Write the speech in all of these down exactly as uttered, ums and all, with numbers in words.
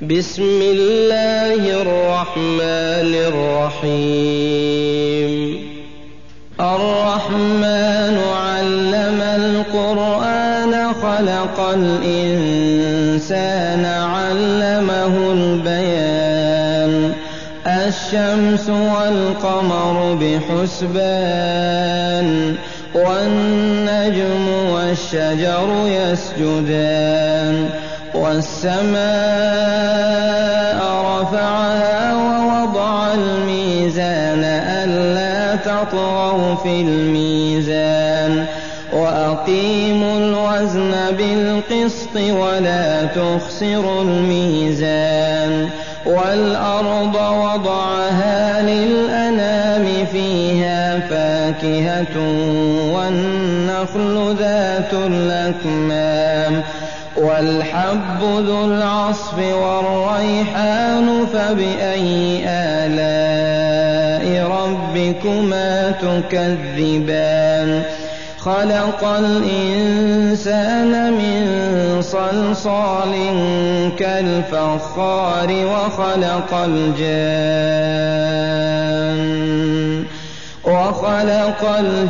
بسم الله الرحمن الرحيم الرحمن علم القرآن خلق الإنسان علمه البيان الشمس والقمر بحسبان والنجم والشجر يسجدان والسماء رفعها ووضع الميزان ألا تطغوا في الميزان وأقيموا الوزن بالقسط ولا تخسروا الميزان والأرض وضعها للأنام فيها فاكهة والنخل ذات الأكمام والحب ذو العصف والريحان فبأي آلاء ربكما تكذبان خلق الإنسان من صلصال كالفخار وخلق الجان وخلق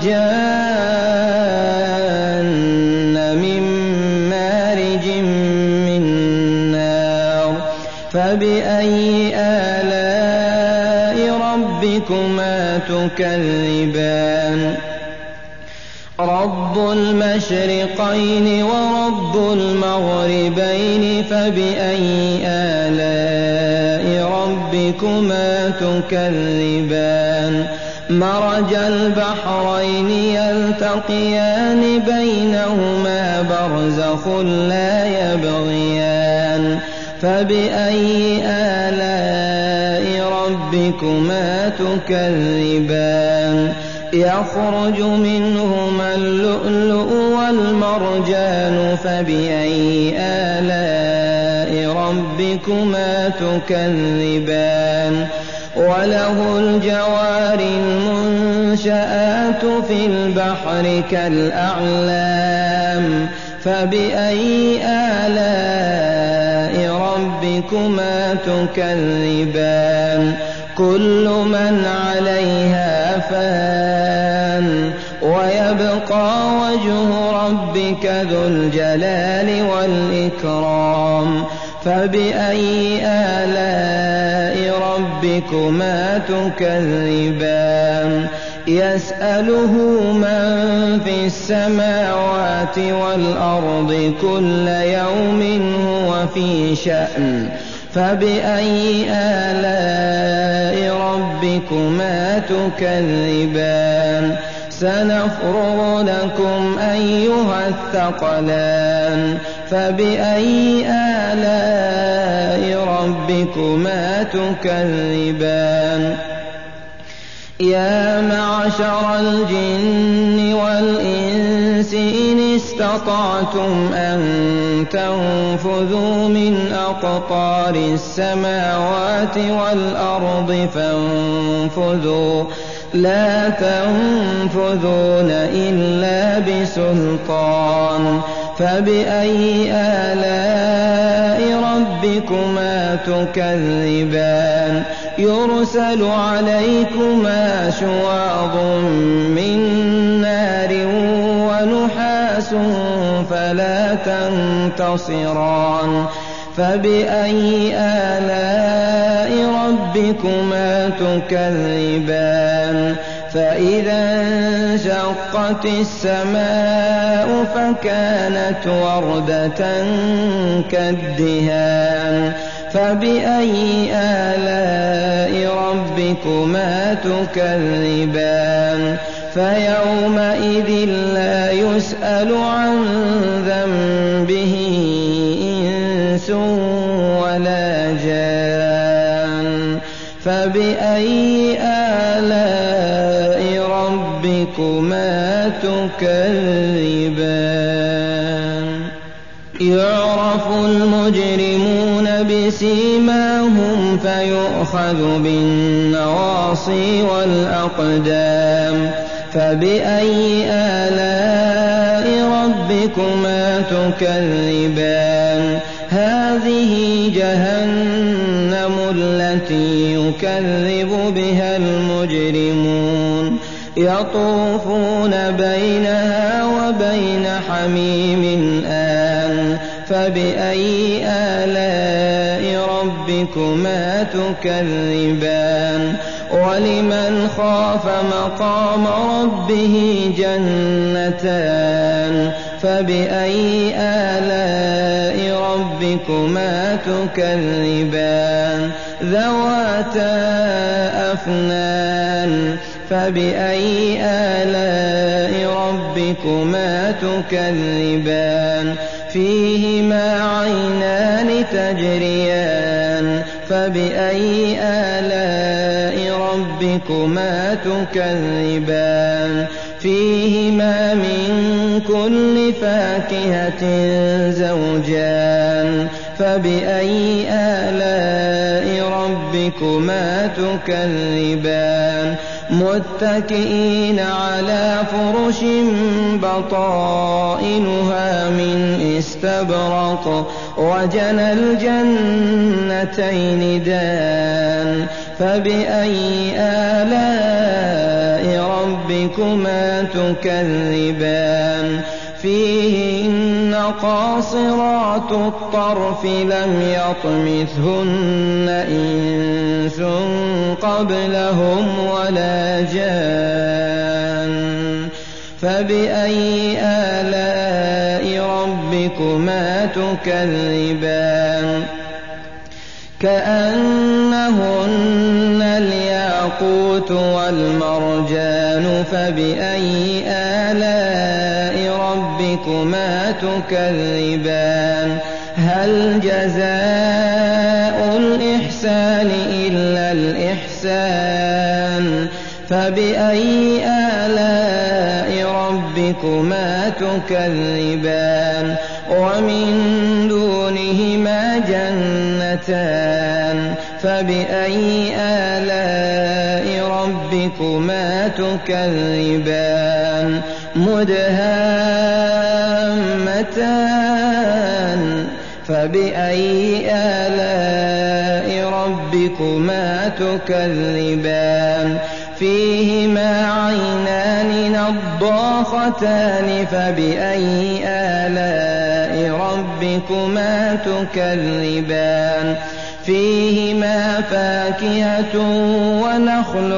الجان من مارج من نار فبأي آلاء ربكما تكذبان رب المشرقين ورب المغربين فبأي آلاء ربكما تكذبان مرج البحرين يلتقيان بينهما برزخ لا يبغيان فبأي آلاء ربكما تكذبان يخرج منهما اللؤلؤ والمرجان فبأي آلاء ربكما تكذبان وله الجوار المنشآت في البحر كالأعلام فبأي آلاء ربكما تكذبان كل من عليها فان ويبقى وجه ربك ذو الجلال والإكرام فبأي آلاء ربكما تكذبان يسأله من في السماوات والأرض كل يوم هو في شأن فبأي آلاء ربكما تكذبان سنفرغ لكم أيها الثقلان فبأي آلاء ربكما تكذبان يا معشر الجن والإنس إن استطعتم أن تنفذوا من أقطار السماوات والأرض فانفذوا لا تنفذون إلا بسلطان فبأي آلاء ربكما تكذبان يرسل عليكما شواظ من نار ونحاس فلا تنتصران فبأي آلاء ربكما تكذبان فإذا انشقت السماء فكانت وردة كالدهان فبأي آلاء ربكما تكذبان فيومئذ لا يسأل عن ذنبه إنس ولا جان فبأي آلاء ربكما تكذبان يعرف المجرمون بسيماهم فيؤخذ بالنواصي والأقدام فبأي آلاء ربكما تكذبان هذه جهنم التي يكذب بها المجرمون يطوفون بينها وبين حميم آن فبأي آلاء ربكما تكذبان ولمن خاف مقام ربه جنتان فبأي آلاء ربكما تكذبان ذواتا أفنان فبأي آلاء ربكما تكذبان فيهما عينان تجريان فبأي آلاء ربكما تكذبان فيهما من كل فاكهة زوجان فبأي آلاء ربكما تكذبان متكئين على فرش بطائنها من استبرق وجنى الجنتين دان فبأي آلاء ربكما تكذبان فيهن قاصرات الطرف لم يطمثهن إنس قبلهم ولا جان فبأي آلاء ربكما تكذبان كأنهن الياقوت والمرجان فبأي آلاء ربكما تكذبان هل جزاء الإحسان إلا الإحسان فبأي آلاء ربكما تكذبان ومن دونهما جنتان فبأي آلاء ربكما تكذبان مدهامتان فبأي آلاء ربكما تكذبان فيهما عينان نضاختان فبأي آلاء ربكما تكذبان فيهما فاكهة ونخل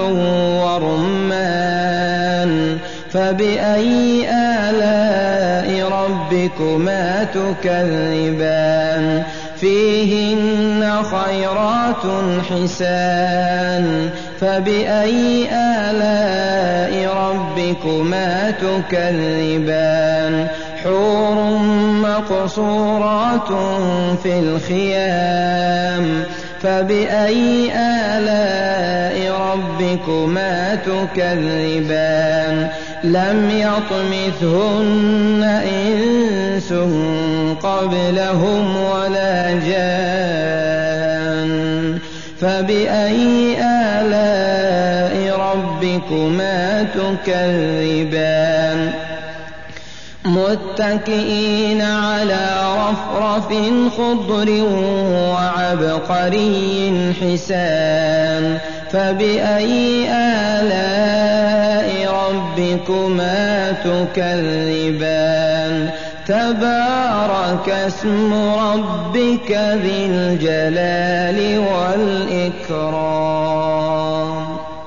ورمان فبأي آلاء ربكما تكذبان فيهن خيرات حسان فبأي آلاء ربكما تكذبان حور مقصورات في الخيام فبأي آلاء ربكما تكذبان لم يطمثهن إنس قبلهم ولا جان فبأي آلاء ربكما تكذبان متكئين على رفرف خضر وعبقري حسان فبأي آلاء ربكما تكذبان تبارك اسم ربك ذي الجلال والإكرام